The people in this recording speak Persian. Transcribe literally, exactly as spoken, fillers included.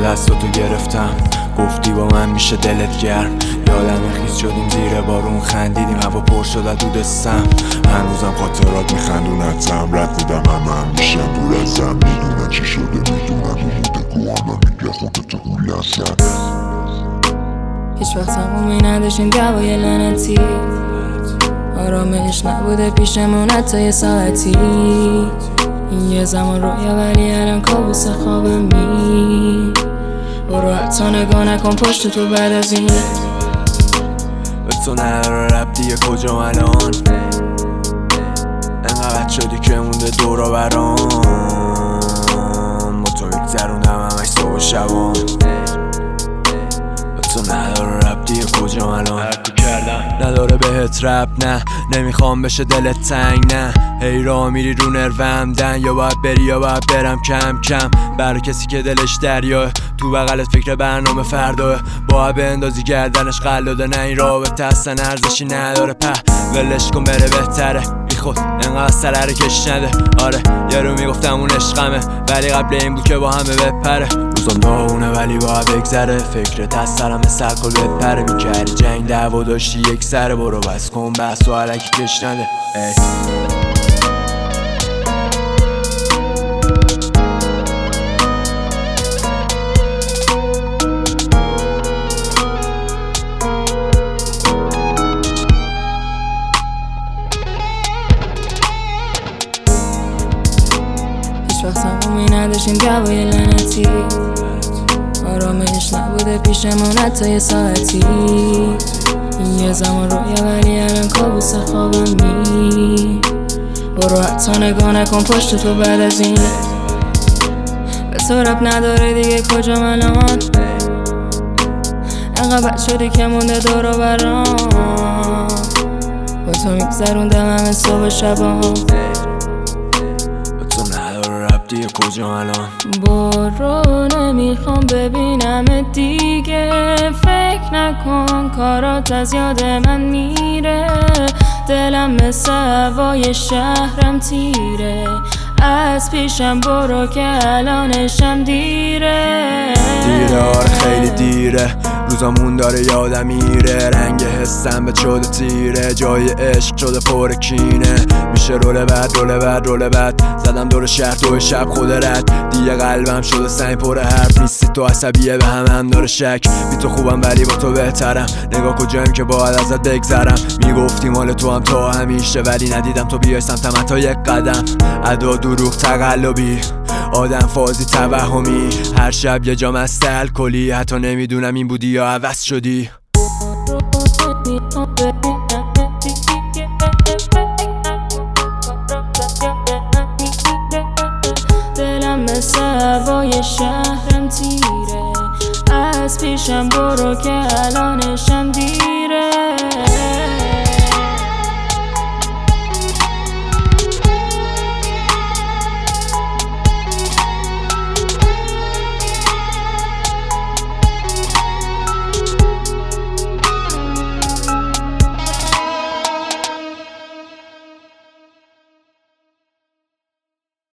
دستاتو گرفتم، گفتی با من میشه دلت گرم. یادم خیز شدیم زیر بارون، خندیدیم هوا پر شد از دود سم. هنوزم خاطرات میخندونتم، رد میدم همه هم میشن دور ازم. میدونن چی شده، میدونن رو موده گوهانم میگه خودتو گول نزن. هیچ وقت همومی نداشتیم دوای لعنتی، آرامش نبوده پیشمون حتی یه ساعتی. این یه زمان رویا ولی الان کابوس خوابمی. برو حتی نگاه نکن پشت تو بعد از این. به تو نداره ربطی یه کجا الان، انقدر شدی که مونده دورا برام. با تو میگذروندم همش صبح و شبان. به تو نداره ربطی یه کجا الان، هرکو کردم نداره بهت رب. نه نمیخوام بشه دلت تنگ، نه هی را میری رو نروم دن. یا باید بری یا باید برم کم کم، برای کسی که دلش دریاه. تو بغلت فکر برنامه فرداه، باید به اندازی گردنش قلاده. نه این رابطه اصلا ارزشی نداره، په ولش کن بره بهتره. بی خود انقدر سره رو کش نده. آره یارو میگفتم اون عشقمه، ولی قبل این بود که با همه بپره. روزم داغونه ولی باید بگذره، فکرت از سرم مثل کل بپره. میکردی جنگ دعوا داشتی یک سره، برو بس کن بس و علکی کش نده. ای هیچ وقت همومی نداشتیم دوای لعنتی، آرامش نبوده پیشمون حتی یه ساعتی. این یه زمان رویا ولی الان کابوس خوابمی. برو حتی نگاه نکن پشت تو بعد از این. به تو رب نداره دیگه کجا الان، انقدر بد شدی که مونده دور و برام. با تو میگذروندم همه صبح شبام. دیگه کجا الان، برو نمیخوام ببینم دیگه. فکر نکن کارات از یاد من میره. دلم مثل هوای شهرم تیره، از پیشم برو که الانشم دیره. دیره آره خیلی دیره، روزامون داره یادم میره. رنگ حسم به شده تیره، جای عشق شده پر کینه. میشه رول بد رول بد رول بد، زدم دور شهر تو شب خود رد. دیگه قلبم شده سنگ پر حرف، نیستی تو عصبیه به همه هم داره شک. بی تو خوبم ولی با تو بهترم، نگاه کجایم که باید ازت بگذرم. میگفتی مال تو هم تا همیشه، ولی ندیدم تو بیای سمتم حتی یک قدم. ادا دروغ تقلبی، آدم فازی توهمی. هر شب یه جام از الکلی، حتی نمیدونم این بودی یا عوض شدی. دلم مثل هوای شهرم تیره، از پیشم برو که الانشم دیره.